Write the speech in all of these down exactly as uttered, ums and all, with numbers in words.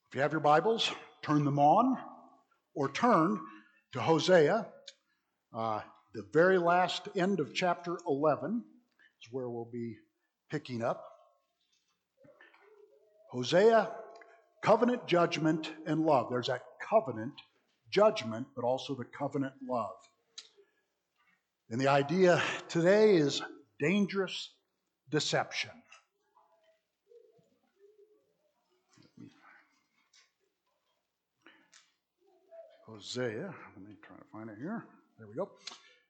If you have your Bibles, turn them on or turn to Hosea. Uh, the very last end of chapter eleven is where we'll be picking up. Hosea, covenant, judgment, and love. There's that covenant judgment, but also the covenant love. And the idea today is dangerous deception. Hosea, let me try to find it here. There we go.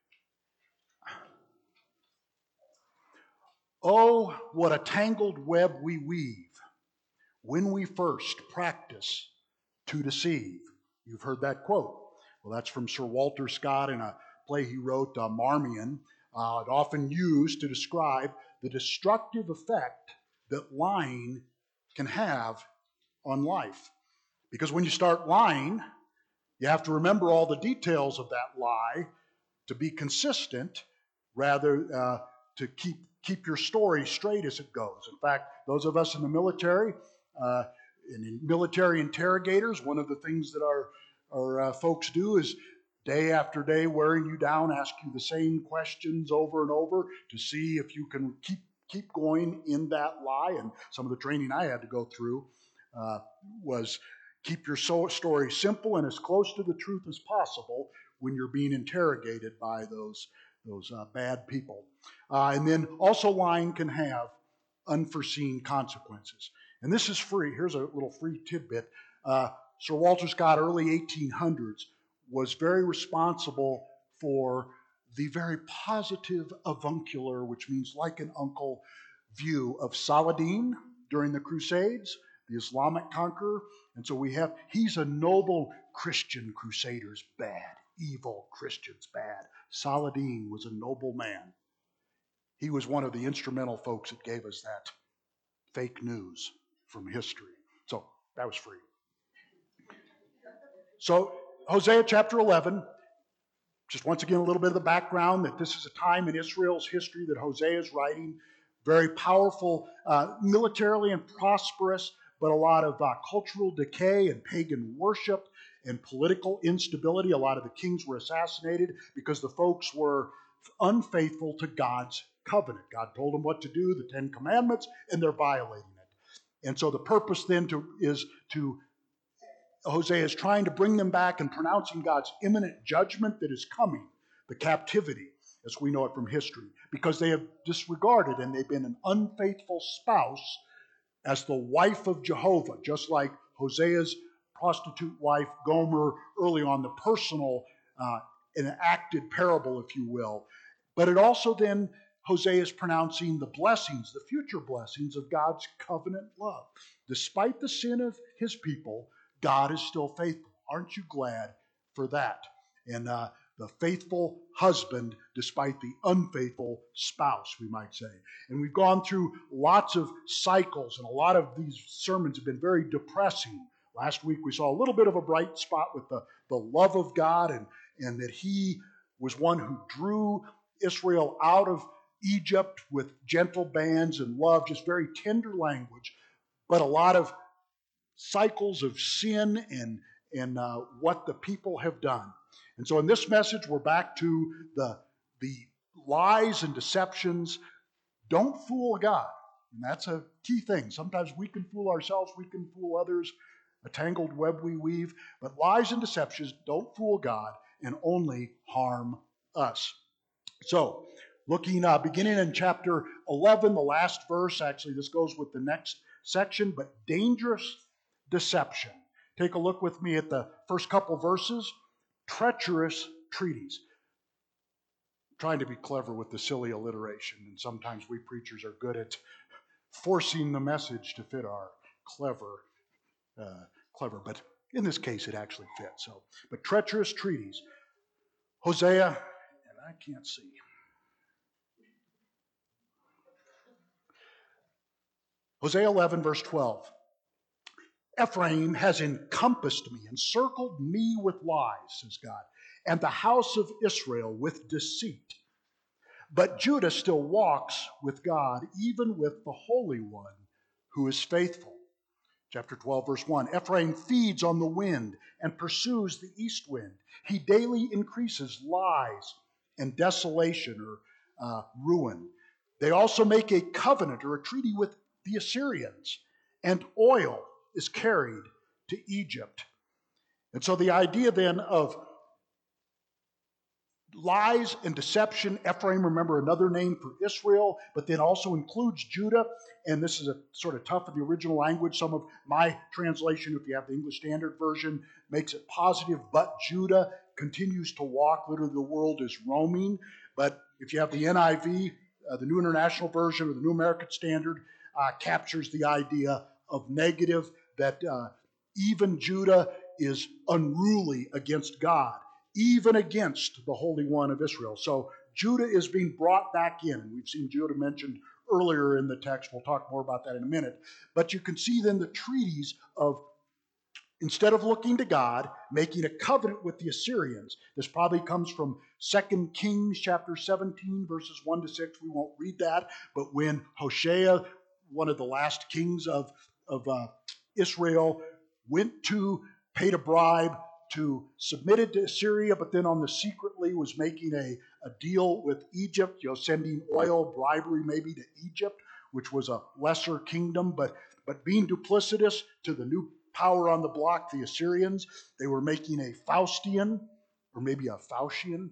Oh, what a tangled web we weave when we first practice to deceive. You've heard that quote. Well, that's from Sir Walter Scott in a play he wrote, uh, Marmion, uh, often used to describe the destructive effect that lying can have on life. Because when you start lying, you have to remember all the details of that lie to be consistent, rather uh, to keep keep your story straight as it goes. In fact, those of us in the military, uh, and in military interrogators, one of the things that our, our uh, folks do is day after day wearing you down, ask you the same questions over and over to see if you can keep keep going in that lie. And some of the training I had to go through uh, was keep your story simple and as close to the truth as possible when you're being interrogated by those, those uh, bad people. Uh, and then also lying can have unforeseen consequences. And this is free. Here's a little free tidbit. Uh, Sir Walter Scott, early eighteen hundreds, was very responsible for the very positive avuncular, which means like an uncle, view of Saladin during the Crusades, the Islamic conqueror. And so we have, he's a noble Christian crusaders, bad, evil Christians, bad. Saladin was a noble man. He was one of the instrumental folks that gave us that fake news from history. So that was free. So Hosea chapter eleven, just once again a little bit of the background that this is a time in Israel's history that Hosea is writing. Very powerful, uh, militarily and prosperous, but a lot of uh, cultural decay and pagan worship and political instability. A lot of the kings were assassinated because the folks were unfaithful to God's covenant. God told them what to do, the Ten Commandments, and they're violating it. And so the purpose then to, is to, Hosea is trying to bring them back and pronouncing God's imminent judgment that is coming, the captivity, as we know it from history, because they have disregarded and they've been an unfaithful spouse as the wife of Jehovah, just like Hosea's prostitute wife Gomer early on, the personal uh, enacted parable, if you will. But it also then, Hosea is pronouncing the blessings, the future blessings of God's covenant love. Despite the sin of his people, God is still faithful. Aren't you glad for that? And uh, the faithful husband, despite the unfaithful spouse, we might say. And we've gone through lots of cycles, and a lot of these sermons have been very depressing. Last week we saw a little bit of a bright spot with the, the love of God, and, and that he was one who drew Israel out of Egypt with gentle bands and love, just very tender language, but a lot of cycles of sin and, and uh, what the people have done. And so in this message, we're back to the, the lies and deceptions. Don't fool God. And that's a key thing. Sometimes we can fool ourselves, we can fool others, a tangled web we weave. But lies and deceptions don't fool God and only harm us. So, looking, uh, beginning in chapter eleven, the last verse, actually this goes with the next section, but dangerous deception. Take a look with me at the first couple verses. Treacherous treaties. I'm trying to be clever with the silly alliteration, and sometimes we preachers are good at forcing the message to fit our clever, uh, clever, but in this case it actually fits. So, but treacherous treaties. Hosea, and I can't see. Hosea eleven, verse twelve. Ephraim has encompassed me, encircled me with lies, says God, and the house of Israel with deceit. But Judah still walks with God, even with the Holy One who is faithful. Chapter twelve, verse one. Ephraim feeds on the wind and pursues the east wind. He daily increases lies and desolation or uh, ruin. They also make a covenant or a treaty with the Assyrians, and oil is carried to Egypt. And so the idea then of lies and deception, Ephraim, remember, another name for Israel, but then also includes Judah. And this is a sort of tough in the original language. Some of my translation, if you have the English Standard Version, makes it positive, but Judah continues to walk. Literally, the world is roaming. But if you have the N I V, uh, the New International Version, or the New American Standard, uh, captures the idea of negative, that uh, even Judah is unruly against God, even against the Holy One of Israel. So Judah is being brought back in. We've seen Judah mentioned earlier in the text. We'll talk more about that in a minute. But you can see then the treaties of, instead of looking to God, making a covenant with the Assyrians. This probably comes from Second Kings chapter seventeen, verses one to six. We won't read that. But when Hoshea, one of the last kings of, of uh, Israel, went to, paid a bribe to submit it to Assyria, but then on the secretly was making a, a deal with Egypt, you know, sending oil, bribery maybe to Egypt, which was a lesser kingdom, but, but being duplicitous to the new power on the block, the Assyrians. They were making a Faustian, or maybe a Faustian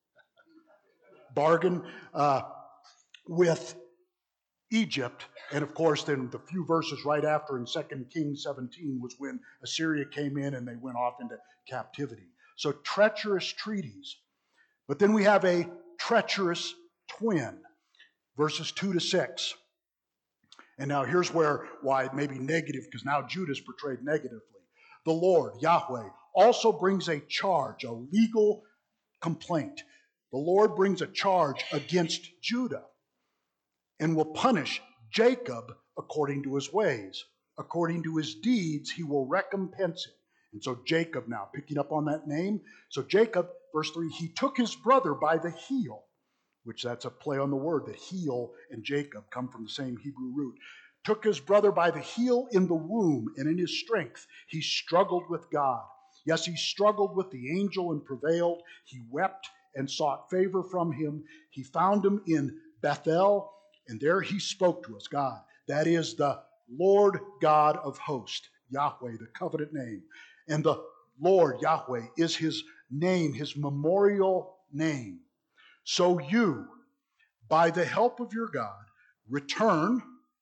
bargain uh, with Egypt. And of course, then the few verses right after in Second Kings seventeen was when Assyria came in and they went off into captivity. So treacherous treaties. But then we have a treacherous twin, verses two to six. And now here's where why it may be negative, because now Judah is portrayed negatively. The Lord, Yahweh, also brings a charge, a legal complaint. The Lord brings a charge against Judah and will punish Jacob according to his ways. According to his deeds, he will recompense him. And so Jacob now, picking up on that name. So Jacob, verse three, he took his brother by the heel, which that's a play on the word, that heel and Jacob come from the same Hebrew root. Took his brother by the heel in the womb, and in his strength he struggled with God. Yes, he struggled with the angel and prevailed. He wept and sought favor from him. He found him in Bethel, and there he spoke to us, God. That is the Lord God of hosts, Yahweh, the covenant name. And the Lord, Yahweh, is his name, his memorial name. So you, by the help of your God, return,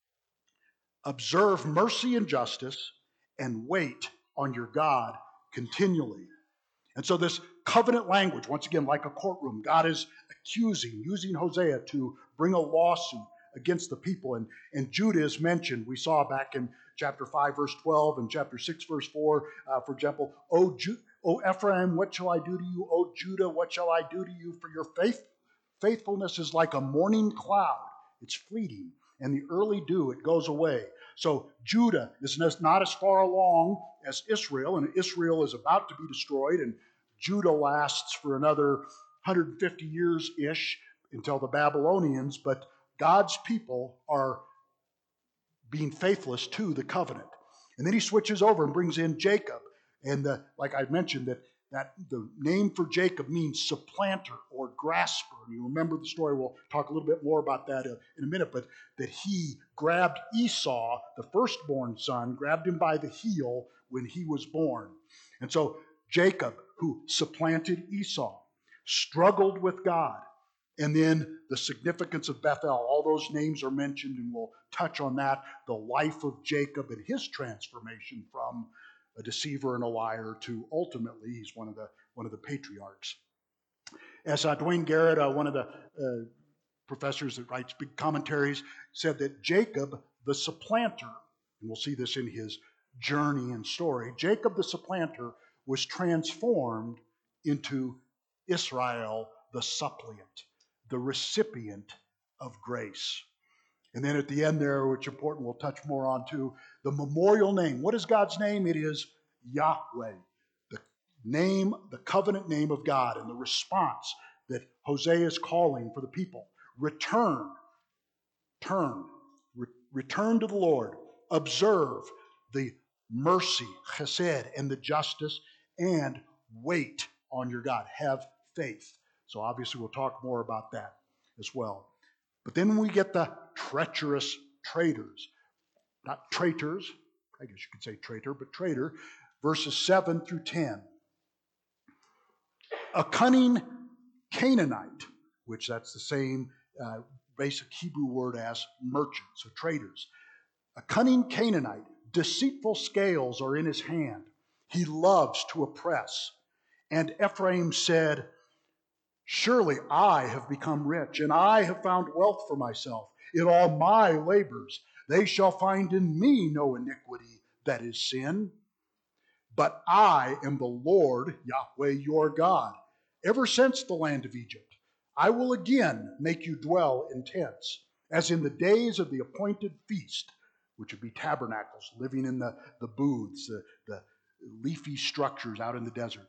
observe mercy and justice, and wait on your God continually. And so this covenant language, once again, like a courtroom, God is accusing, using Hosea to bring a lawsuit against the people. And, and Judah is mentioned. We saw back in chapter five, verse twelve, and chapter six, verse four, uh, for example, O, Ju- o Ephraim, what shall I do to you? O Judah, what shall I do to you? For your faith, faithfulness is like a morning cloud. It's fleeting. And the early dew, it goes away. So Judah is not as far along as Israel, and Israel is about to be destroyed, and Judah lasts for another one hundred fifty years-ish until the Babylonians, but God's people are being faithless to the covenant. And then he switches over and brings in Jacob. And the, like I mentioned, that, that the name for Jacob means supplanter or grasper. And you remember the story. We'll talk a little bit more about that in a minute. But that he grabbed Esau, the firstborn son, grabbed him by the heel when he was born. And so Jacob, who supplanted Esau, struggled with God. And then the significance of Bethel, all those names are mentioned, and we'll touch on that, the life of Jacob and his transformation from a deceiver and a liar to ultimately he's one of the one of the patriarchs. As uh, Dwayne Garrett, uh, one of the uh, professors that writes big commentaries, said that Jacob, the supplanter, and we'll see this in his journey and story, Jacob the supplanter was transformed into Israel the suppliant, the recipient of grace. And then at the end there, which is important, we'll touch more on too, the memorial name. What is God's name? It is Yahweh, the name, the covenant name of God, and the response that Hosea is calling for the people. Return, turn, re- return to the Lord. Observe the mercy, chesed, and the justice, and wait on your God. Have faith. So obviously we'll talk more about that as well. But then we get the treacherous traitors. Not traitors, I guess you could say traitor, but traitor, verses seven through ten. A cunning Canaanite, which that's the same uh, basic Hebrew word as merchant, so traders. A cunning Canaanite, deceitful scales are in his hand. He loves to oppress. And Ephraim said, surely I have become rich, and I have found wealth for myself. In all my labors, they shall find in me no iniquity that is sin. But I am the Lord, Yahweh your God, ever since the land of Egypt. I will again make you dwell in tents, as in the days of the appointed feast, which would be tabernacles, living in the, the booths, the, the leafy structures out in the desert.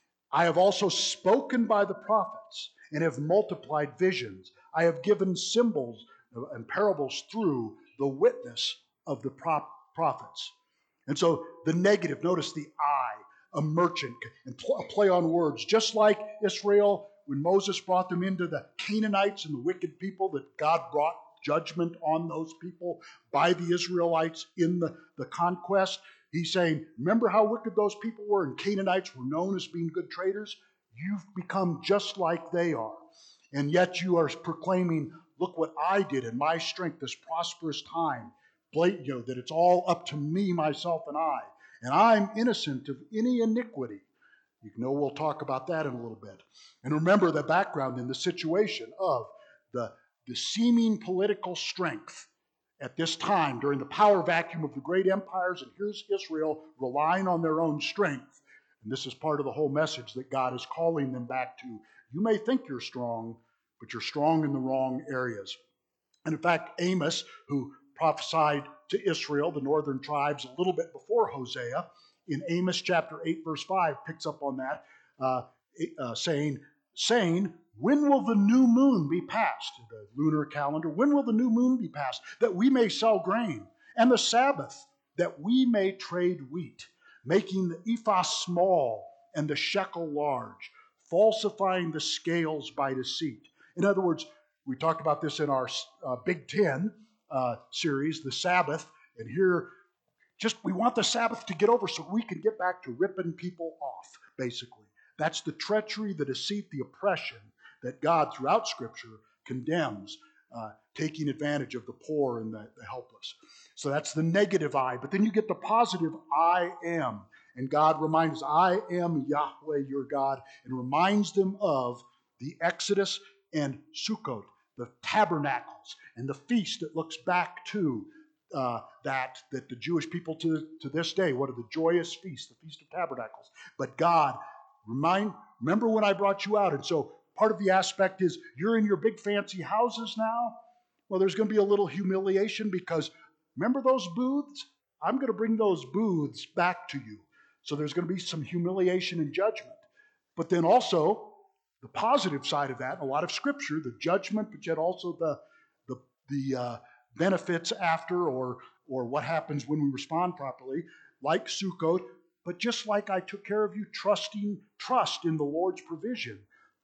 I have also spoken by the prophets and have multiplied visions. I have given symbols and parables through the witness of the prophets. And so the negative, notice the I, a merchant, and a play on words. Just like Israel, when Moses brought them into the Canaanites and the wicked people, that God brought judgment on those people by the Israelites in the, the conquest. He's saying, remember how wicked those people were, and Canaanites were known as being good traders? You've become just like they are. And yet you are proclaiming, look what I did in my strength, this prosperous time. You know, that it's all up to me, myself, and I. And I'm innocent of any iniquity. You know, we'll talk about that in a little bit. And remember the background in the situation of the, the seeming political strength at this time during the power vacuum of the great empires. And here's Israel relying on their own strength. And this is part of the whole message that God is calling them back to. You may think you're strong, but you're strong in the wrong areas. And in fact, Amos, who prophesied to Israel, the northern tribes, a little bit before Hosea, in Amos chapter eight, verse five, picks up on that, uh, uh, saying, saying, when will the new moon be passed? The lunar calendar. When will the new moon be passed, that we may sell grain, and the Sabbath, that we may trade wheat, making the ephah small and the shekel large, falsifying the scales by deceit. In other words, we talked about this in our uh, Big Ten uh, series, the Sabbath, and here, just we want the Sabbath to get over so we can get back to ripping people off, basically. That's the treachery, the deceit, the oppression that God, throughout Scripture, condemns, uh, taking advantage of the poor and the, the helpless. So that's the negative I. But then you get the positive I am. And God reminds us, I am Yahweh your God, and reminds them of the Exodus and Sukkot, the tabernacles, and the feast that looks back to uh, that, that the Jewish people to, to this day, what are the joyous feasts, the Feast of Tabernacles. But God, remind, remember when I brought you out? And so part of the aspect is you're in your big fancy houses now. Well, there's going to be a little humiliation because remember those booths? I'm going to bring those booths back to you. So there's going to be some humiliation and judgment. But then also, the positive side of that, a lot of Scripture, the judgment, but yet also the the, the uh, benefits after, or or what happens when we respond properly, like Sukkot. But just like I took care of you, trusting trust in the Lord's provision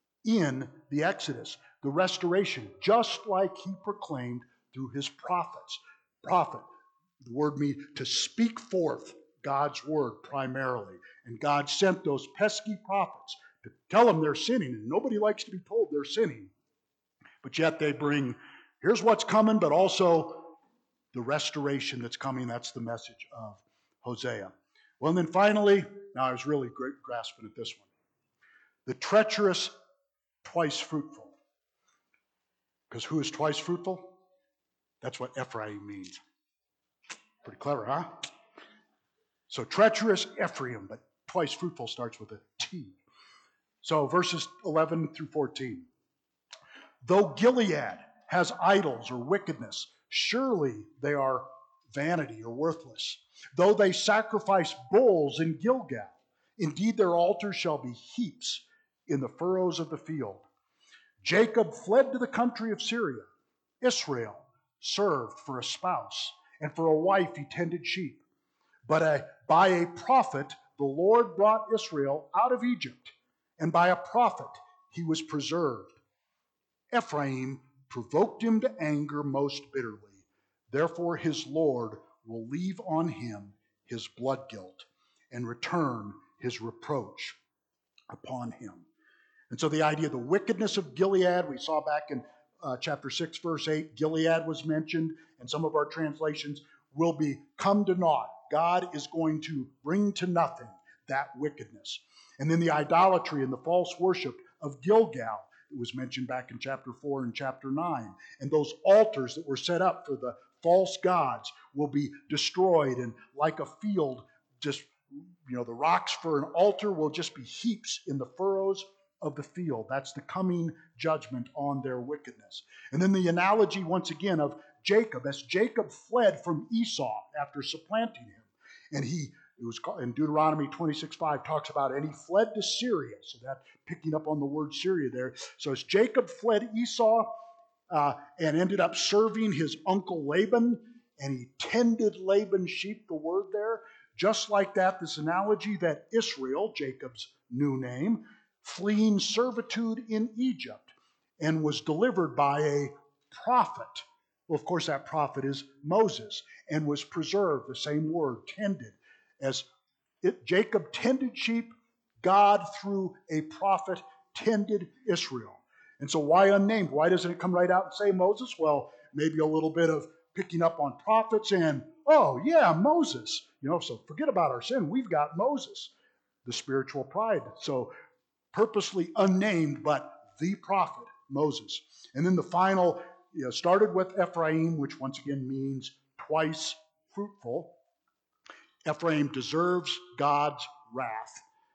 in the Exodus, the restoration, just like He proclaimed through His prophets. Prophet, the word means to speak forth God's word primarily, and God sent those pesky prophets to tell them they're sinning, and nobody likes to be told they're sinning. But yet they bring, here's what's coming, but also the restoration that's coming. That's the message of Hosea. Well, and then finally, now I was really great grasping at this one. The treacherous, twice fruitful. Because who is twice fruitful? That's what Ephraim means. Pretty clever, huh? So treacherous Ephraim, but twice fruitful starts with a T. So verses eleven through fourteen. Though Gilead has idols or wickedness, surely they are vanity or worthless. Though they sacrifice bulls in Gilgal, indeed their altars shall be heaps in the furrows of the field. Jacob fled to the country of Syria. Israel served for a spouse, and for a wife he tended sheep. But a, by a prophet, the Lord brought Israel out of Egypt, and by a prophet he was preserved. Ephraim provoked him to anger most bitterly. Therefore his Lord will leave on him his blood guilt and return his reproach upon him. And so the idea of the wickedness of Gilead, we saw back in uh, chapter six, verse eight, Gilead was mentioned, and some of our translations will be come to naught. God is going to bring to nothing that wickedness. And then the idolatry and the false worship of Gilgal, it was mentioned back in chapter four and chapter nine. And those altars that were set up for the false gods will be destroyed, and like a field, just, you know, the rocks for an altar will just be heaps in the furrows of the field. That's the coming judgment on their wickedness. And then the analogy once again of Jacob, as Jacob fled from Esau after supplanting him. And he, it was in Deuteronomy twenty-six five talks about, and he fled to Syria. So that picking up on the word Syria there. So as Jacob fled Esau uh, and ended up serving his uncle Laban, and he tended Laban's sheep, the word there, just like that, this analogy that Israel, Jacob's new name, fleeing servitude in Egypt and was delivered by a prophet. Well, of course, that prophet is Moses, and was preserved, the same word, tended. As it, Jacob tended sheep, God, through a prophet, tended Israel. And so why unnamed? Why doesn't it come right out and say Moses? Well, maybe a little bit of picking up on prophets and, oh, yeah, Moses. You know, so forget about our sin. We've got Moses, the spiritual pride. So purposely unnamed, but the prophet, Moses. And then the final, you know, started with Ephraim, which once again means twice fruitful. Ephraim deserves God's wrath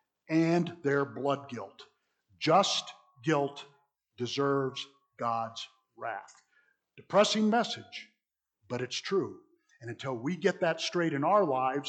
and their blood guilt. Just guilt deserves God's wrath. Depressing message, but it's true. And until we get that straight in our lives,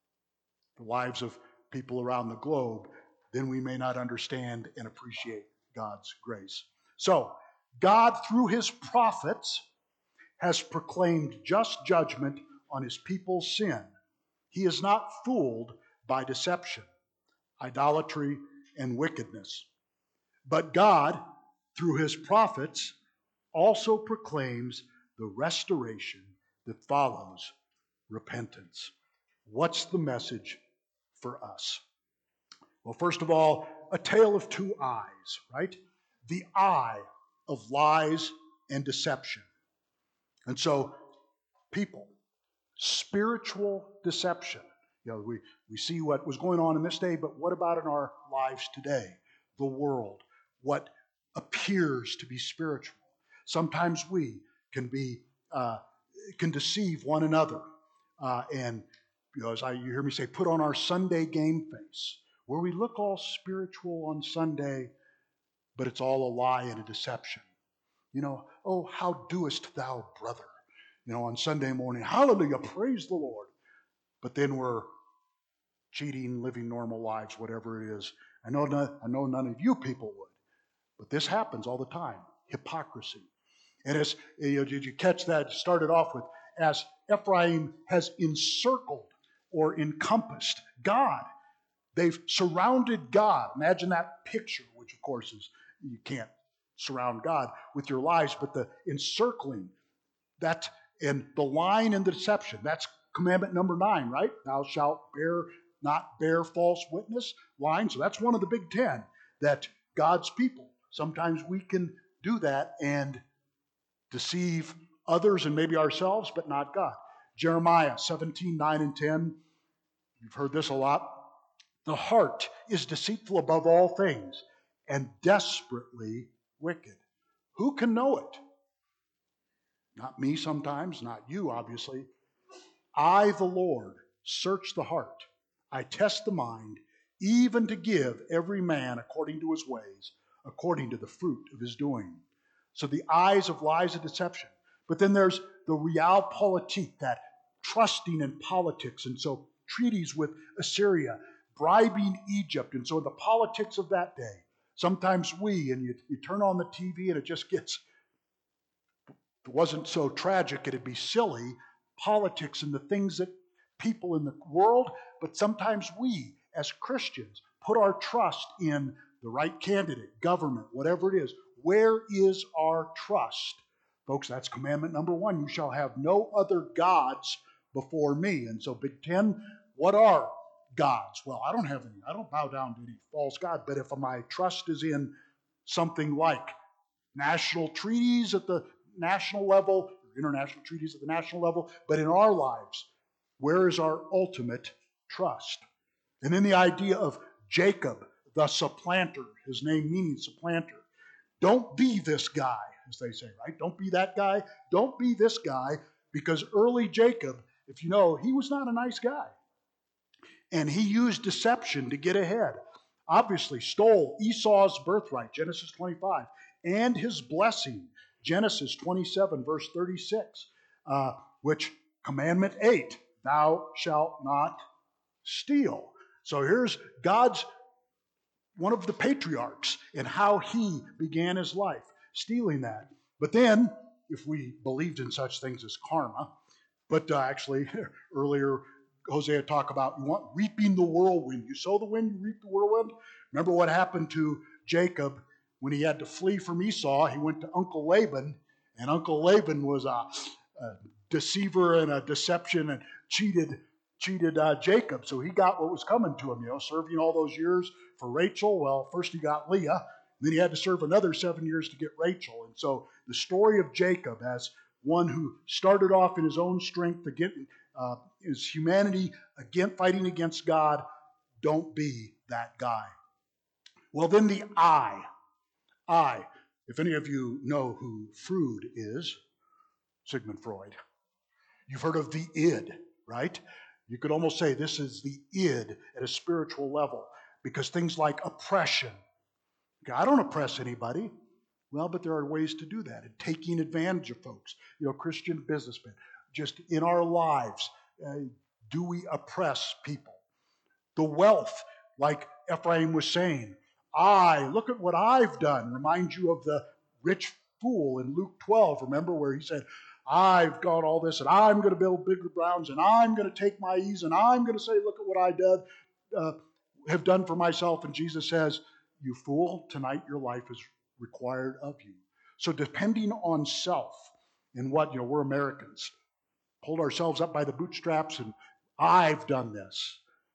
the lives of people around the globe, then we may not understand and appreciate God's grace. So, God, through his prophets, has proclaimed just judgment on his people's sin. He is not fooled by deception, idolatry, and wickedness. But God, through his prophets, also proclaims the restoration that follows repentance. What's the message for us? Well, first of all, a tale of two eyes, right? The eye of lies and deception. And so, people, spiritual deception. You know, we, we see what was going on in this day, but what about in our lives today? The world, what appears to be spiritual. Sometimes we can be uh, can deceive one another, uh, and you know, as I you hear me say, put on our Sunday game face, where we look all spiritual on Sunday, but it's all a lie and a deception. You know, oh, how doest thou, brother? You know, on Sunday morning, hallelujah, praise the Lord. But then we're cheating, living normal lives, whatever it is. I know, none, I know none of you people would, but this happens all the time. Hypocrisy. And as you know, did you catch that? It started off with, as Ephraim has encircled or encompassed God. They've surrounded God. Imagine that picture, which of course is, you can't surround God with your lies, but the encircling, that, and the lying and the deception, that's commandment number nine, right? Thou shalt bear not bear false witness, lying. So that's one of the big ten, that God's people, sometimes we can do that and deceive others and maybe ourselves, but not God. Jeremiah seventeen, nine and ten, you've heard this a lot. The heart is deceitful above all things and desperately wicked. Who can know it? Not me sometimes, not you, obviously. I, the Lord, search the heart. I test the mind, even to give every man according to his ways, according to the fruit of his doing. So the eyes of lies and deception. But then there's the realpolitik, that trusting in politics. And so treaties with Assyria, bribing Egypt. And so in the politics of that day, sometimes we, and you, you turn on the T V and it just gets, if it wasn't so tragic, it'd be silly, politics and the things that people in the world, but sometimes we, as Christians, put our trust in the right candidate, government, whatever it is. Where is our trust? Folks, that's commandment number one. You shall have no other gods before me. And so, Big Ten, what are gods? Well, I don't have any. I don't bow down to any false god. But if my trust is in something like national treaties at the national level, international treaties at the national level, but in our lives, where is our ultimate trust? And then the idea of Jacob, the supplanter, his name meaning supplanter. Don't be this guy, as they say, right? Don't be that guy. Don't be this guy, because early Jacob, if you know, he was not a nice guy. And he used deception to get ahead. Obviously, stole Esau's birthright, Genesis twenty-five, and his blessing, Genesis twenty-seven, verse thirty-six, uh, which commandment eight, thou shalt not steal. So here's God's, one of the patriarchs, and how he began his life, stealing that. But then, if we believed in such things as karma, but uh, actually earlier Hosea talked about you want reaping the whirlwind. You sow the wind, you reap the whirlwind. Remember what happened to Jacob when he had to flee from Esau? He went to Uncle Laban, and Uncle Laban was a, a deceiver and a deception and cheated cheated uh, Jacob. So he got what was coming to him, you know, serving all those years for Rachel. Well, first he got Leah, then he had to serve another seven years to get Rachel. And so the story of Jacob as one who started off in his own strength to get uh, his humanity again fighting against God, don't be that guy. Well, then the I. I. If any of you know who Freud is, Sigmund Freud, you've heard of the id, right? You could almost say this is the id at a spiritual level, because things like oppression. Okay, I don't oppress anybody. Well, but there are ways to do that, and taking advantage of folks. You know, Christian businessmen, just in our lives, uh, do we oppress people? The wealth, like Ephraim was saying, I, look at what I've done. Remind you of the rich fool in Luke twelve, remember, where he said, I've got all this, and I'm going to build bigger grounds, and I'm going to take my ease, and I'm going to say, look at what I did, uh, have done for myself. And Jesus says, you fool, tonight your life is required of you. So depending on self, and what, you know, we're Americans, hold ourselves up by the bootstraps, and I've done this.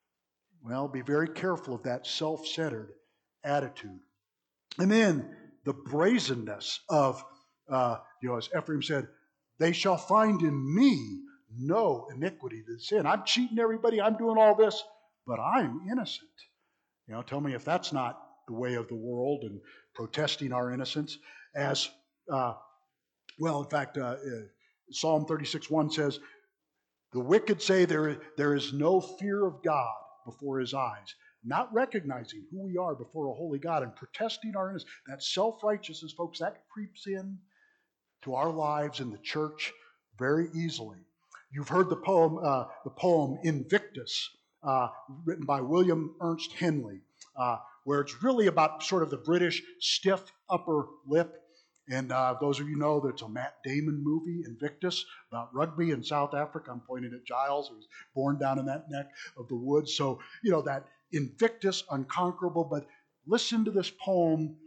Well, be very careful of that self-centered attitude. And then the brazenness of, uh, you know, as Ephraim said, they shall find in me no iniquity to sin. I'm cheating everybody. I'm doing all this, but I'm innocent. You know, tell me if that's not the way of the world and protesting our innocence. As, uh, well, in fact, uh, Psalm thirty-six one says, the wicked say there, there is no fear of God before his eyes, not recognizing who we are before a holy God and protesting our innocence. That self-righteousness, folks, that creeps in to our lives in the church very easily. You've heard the poem, uh, the poem Invictus, uh, written by William Ernst Henley, uh, where it's really about sort of the British stiff upper lip. And uh, those of you know that it's a Matt Damon movie, Invictus, about rugby in South Africa. I'm pointing at Giles, who was born down in that neck of the woods. So, you know, that Invictus, unconquerable. But listen to this poem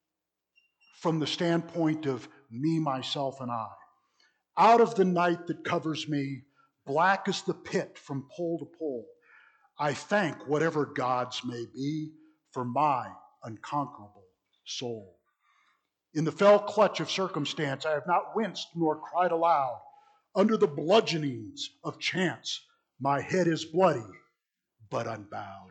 from the standpoint of me, myself, and I. Out of the night that covers me, black as the pit from pole to pole, I thank whatever gods may be for my unconquerable soul. In the fell clutch of circumstance, I have not winced nor cried aloud. Under the bludgeonings of chance, my head is bloody, but unbowed.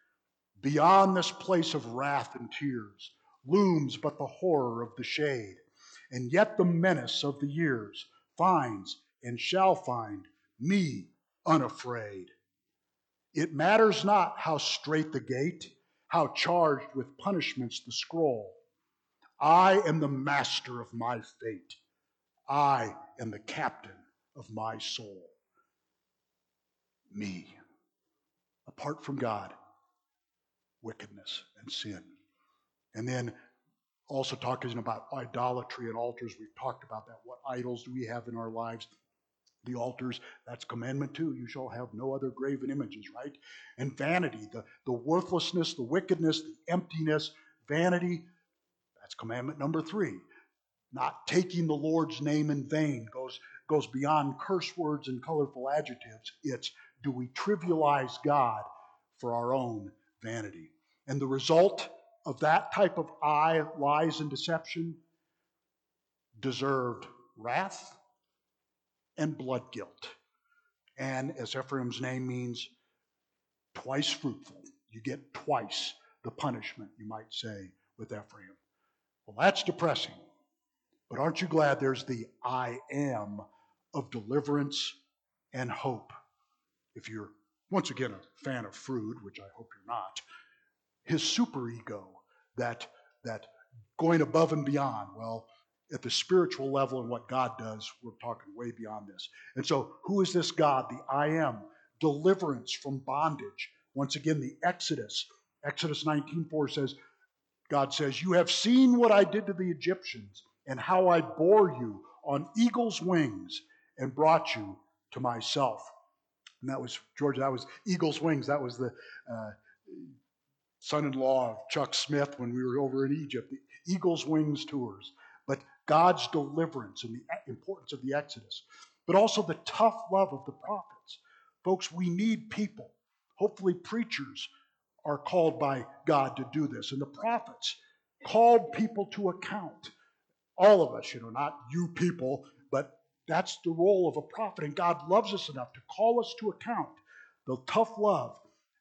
Beyond this place of wrath and tears looms but the horror of the shade, and yet the menace of the years finds and shall find me unafraid. It matters not how strait the gate, how charged with punishments the scroll. I am the master of my fate. I am the captain of my soul. Me. Apart from God, wickedness and sin. And then also talking about idolatry and altars. We've talked about that. What idols do we have in our lives? The altars, that's commandment two. You shall have no other graven images, right? And vanity, the, the worthlessness, the wickedness, the emptiness, vanity, that's commandment number three. Not taking the Lord's name in vain goes, goes beyond curse words and colorful adjectives. It's, do we trivialize God for our own vanity? And the result of that type of eye, lies, and deception deserved wrath and blood guilt. And as Ephraim's name means, twice fruitful. You get twice the punishment, you might say, with Ephraim. Well, that's depressing. But aren't you glad there's the I am of deliverance and hope? If you're, once again, a fan of Freud, which I hope you're not, his superego, that, that going above and beyond, well, at the spiritual level and what God does, we're talking way beyond this. And so, who is this God? The I am, deliverance from bondage. Once again, the Exodus. Exodus nineteen four says, God says, you have seen what I did to the Egyptians and how I bore you on eagle's wings and brought you to myself. And that was, George, that was eagle's wings. That was the uh, son-in-law of Chuck Smith when we were over in Egypt, the eagle's wings tours. But God's deliverance and the importance of the Exodus, but also the tough love of the prophets. Folks, we need people. Hopefully preachers are called by God to do this. And the prophets called people to account. All of us, you know, not you people, but that's the role of a prophet. And God loves us enough to call us to account. The tough love,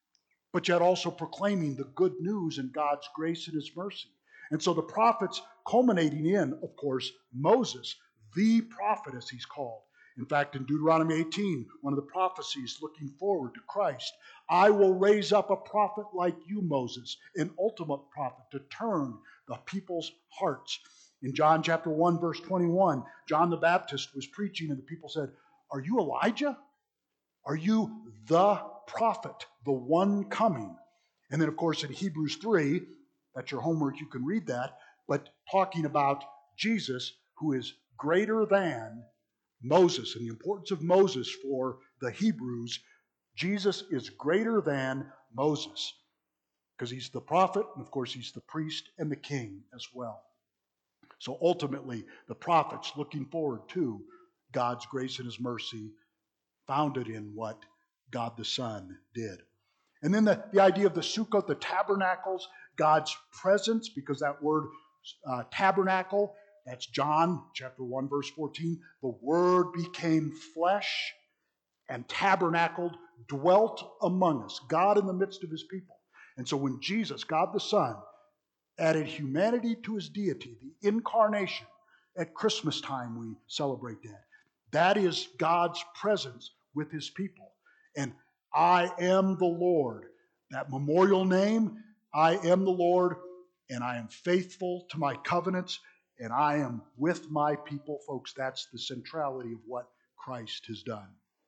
but yet also proclaiming the good news and God's grace and his mercy. And so the prophets culminating in, of course, Moses, the prophet as he's called. In fact, in Deuteronomy eighteen, one of the prophecies looking forward to Christ, I will raise up a prophet like you, Moses, an ultimate prophet to turn the people's hearts. In John chapter one, verse twenty-one, John the Baptist was preaching and the people said, are you Elijah? Are you the prophet, the one coming? And then, of course, in Hebrews three, that's your homework, you can read that, but talking about Jesus, who is greater than Moses and the importance of Moses for the Hebrews. Jesus is greater than Moses because he's the prophet, and of course, he's the priest and the king as well. So ultimately, the prophets looking forward to God's grace and his mercy founded in what God the Son did. And then the, the idea of the Sukkot, the tabernacles, God's presence, because that word uh, tabernacle, that's John chapter one, verse fourteen. The Word became flesh and tabernacled, dwelt among us, God in the midst of his people. And so when Jesus, God the Son, added humanity to his deity, the incarnation, at Christmas time we celebrate that. That is God's presence with his people. And I am the Lord. That memorial name, I am the Lord, and I am faithful to my covenants, and I am with my people. Folks, that's the centrality of what Christ has done.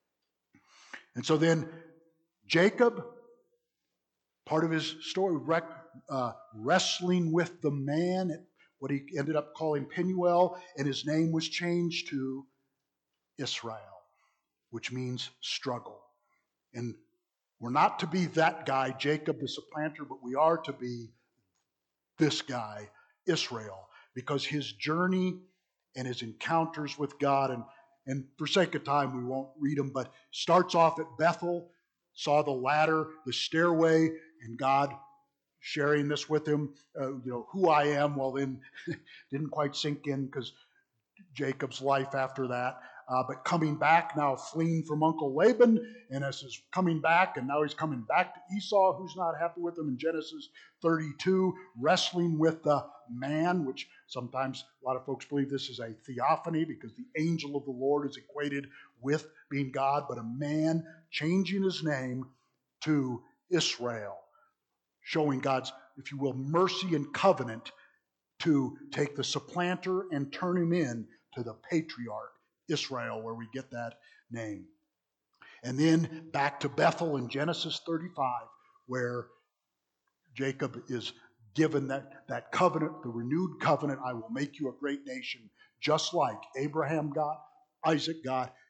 And so then Jacob, part of his story, rec, uh, wrestling with the man, what he ended up calling Penuel, and his name was changed to Israel, which means struggle. And we're not to be that guy, Jacob the supplanter, but we are to be this guy, Israel, because his journey and his encounters with God, and, and for sake of time, we won't read them, but starts off at Bethel, saw the ladder, the stairway, and God sharing this with him, uh, you know, who I am. Well, then didn't quite sink in because Jacob's life after that. Uh, but coming back, now fleeing from Uncle Laban, and as he's coming back, and now he's coming back to Esau, who's not happy with him in Genesis thirty-two, wrestling with the man, which sometimes a lot of folks believe this is a theophany because the angel of the Lord is equated with being God, but a man changing his name to Israel, showing God's, if you will, mercy and covenant to take the supplanter and turn him in to the patriarch, Israel, where we get that name. And then back to Bethel in Genesis thirty-five, where Jacob is given that, that covenant, the renewed covenant, I will make you a great nation, just like Abraham got, Isaac got,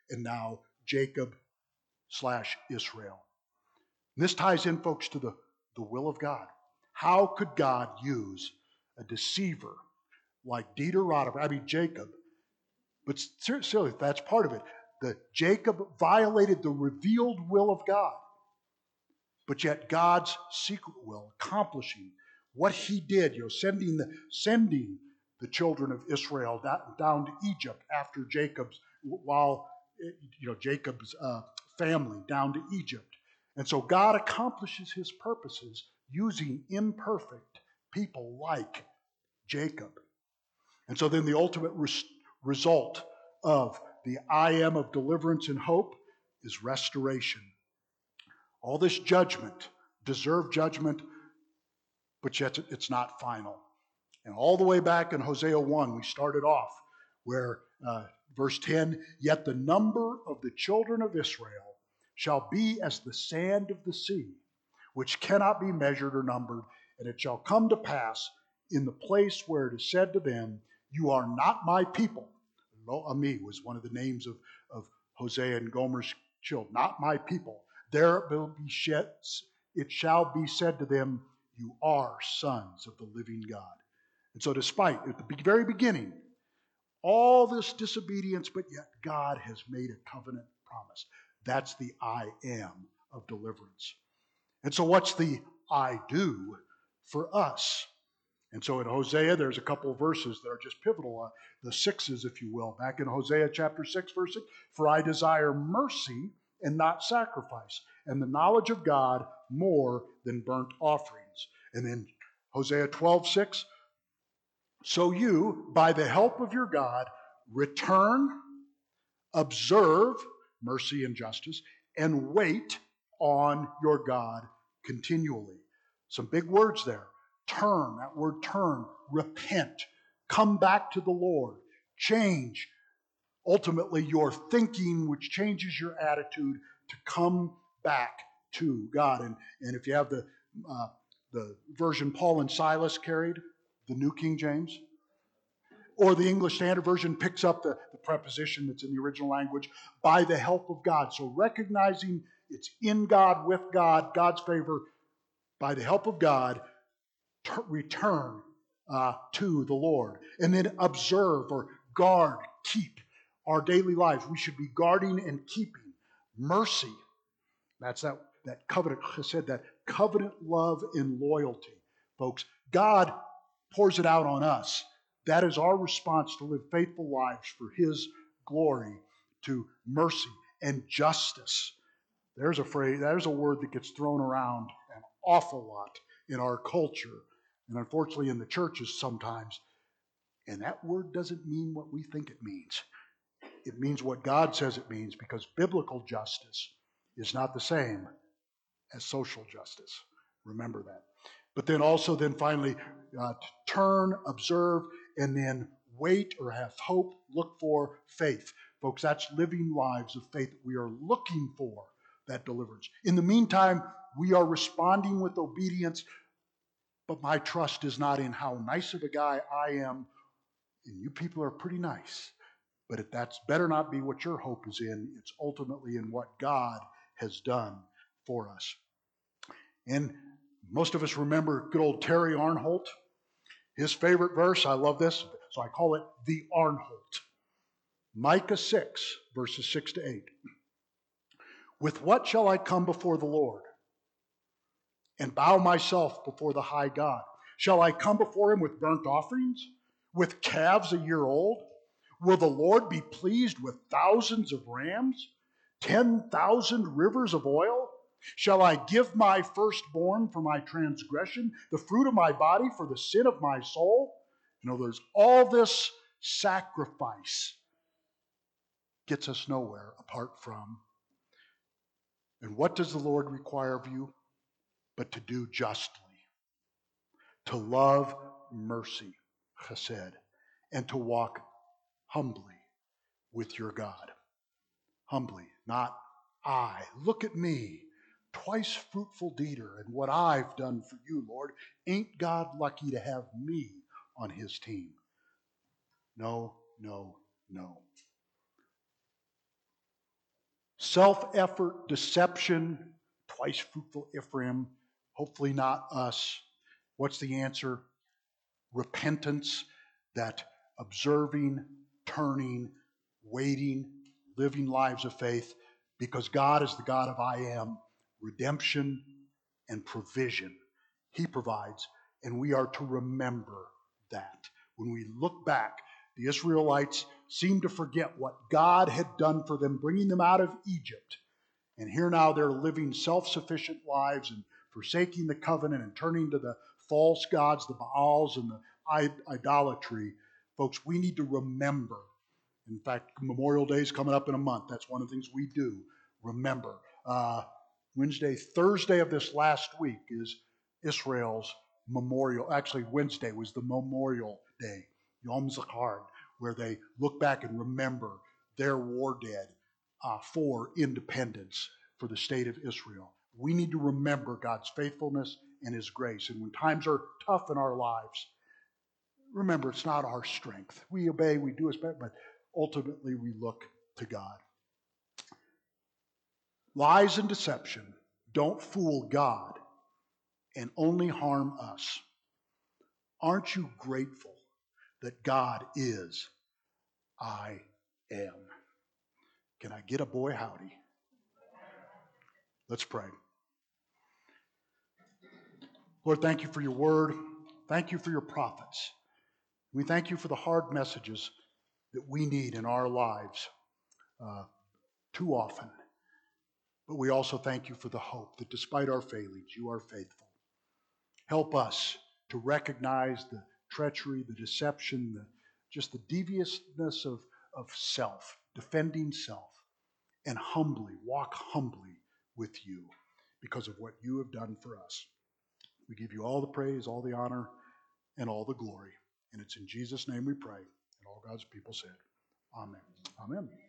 and now Jacob slash Israel. And this ties in, folks, to the, the will of God. How could God use a deceiver like Dieter Rotter, I mean Jacob? But seriously, that's part of it. The Jacob violated the revealed will of God, but yet God's secret will, accomplishing what he did, you know, sending the sending the children of Israel down, down to Egypt after Jacob's, while you know Jacob's uh, family down to Egypt. And so God accomplishes his purposes using imperfect people like Jacob. And so then the ultimate res- result of the I am of deliverance and hope is restoration. All this judgment, deserved judgment, but yet it's not final. And all the way back in Hosea one, we started off where uh, verse ten, yet the number of the children of Israel shall be as the sand of the sea, which cannot be measured or numbered, and it shall come to pass in the place where it is said to them, you are not my people. Lo Ami was one of the names of, of Hosea and Gomer's children, not my people. There will be shed, it shall be said to them, you are sons of the living God. And so despite, at the very beginning, all this disobedience, but yet God has made a covenant promise. That's the I am of deliverance. And so what's the I do for us? And so in Hosea, there's a couple of verses that are just pivotal, uh, the sixes, if you will. Back in Hosea chapter six, verse six, for I desire mercy and not sacrifice, and the knowledge of God more than burnt offerings. And then Hosea twelve six, so you, by the help of your God, return, observe mercy and justice, and wait on your God continually. Some big words there. Turn, that word turn, repent, come back to the Lord, change ultimately your thinking, which changes your attitude to come back to God. And, and if you have the, uh, the version Paul and Silas carried, the New King James, or the English Standard Version picks up the, the preposition that's in the original language, by the help of God. So recognizing it's in God, with God, God's favor, by the help of God, t- return uh, to the Lord. And then observe or guard, keep our daily lives. We should be guarding and keeping mercy. That's that, that covenant, I said that covenant love and loyalty. Folks, God pours it out on us. That is our response to live faithful lives for his glory, to mercy and justice. There's a phrase, there's a word that gets thrown around an awful lot in our culture, and unfortunately in the churches sometimes. And that word doesn't mean what we think it means. It means what God says it means, because biblical justice is not the same as social justice. Remember that. But then also then finally, uh, to turn, observe, and then wait or have hope, look for faith. Folks, that's living lives of faith. We are looking for that deliverance. In the meantime, we are responding with obedience, but my trust is not in how nice of a guy I am, and you people are pretty nice. But if that's better not be what your hope is in. It's ultimately in what God has done for us. And most of us remember good old Terry Arnholt. His favorite verse, I love this, so I call it the Arnholt. Micah six, verses six to eight. With what shall I come before the Lord and bow myself before the high God? Shall I come before him with burnt offerings, with calves a year old? Will the Lord be pleased with thousands of rams, ten thousand rivers of oil? Shall I give my firstborn for my transgression, the fruit of my body for the sin of my soul? You know, there's all this sacrifice gets us nowhere apart from. And what does the Lord require of you? But to do justly, to love mercy, chesed, and to walk humbly with your God. Humbly, not I. Look at me, twice fruitful deeder, and what I've done for you, Lord. Ain't God lucky to have me on his team? No, no, no. self-effort, deception, twice fruitful Ephraim, hopefully not us. What's the answer? Repentance, that observing, turning, waiting, living lives of faith, because God is the God of I am, redemption and provision. He provides, and we are to remember that. When we look back, the Israelites seem to forget what God had done for them, bringing them out of Egypt. And here now they're living self-sufficient lives and forsaking the covenant and turning to the false gods, the Baals and the idolatry. Folks, we need to remember. In fact, Memorial Day is coming up in a month. That's one of the things we do. Remember. Uh, Wednesday, Thursday of this last week is Israel's memorial. Actually, Wednesday was the Memorial Day, Yom Zakaron, where they look back and remember their war dead uh, for independence for the state of Israel. We need to remember God's faithfulness and His grace. And when times are tough in our lives, remember it's not our strength. We obey, we do as best, but ultimately we look to God. Lies and deception don't fool God and only harm us. Aren't you grateful that God is I am? Can I get a boy howdy? Let's pray. Lord, thank you for your word. Thank you for your prophets. We thank you for the hard messages that we need in our lives uh, too often. But we also thank you for the hope that despite our failings, you are faithful. Help us to recognize the treachery, the deception, the, just the deviousness of, of self, defending self, and humbly, walk humbly with you because of what you have done for us. We give you all the praise, all the honor, and all the glory. And it's in Jesus' name we pray. And all God's people said, Amen. Amen.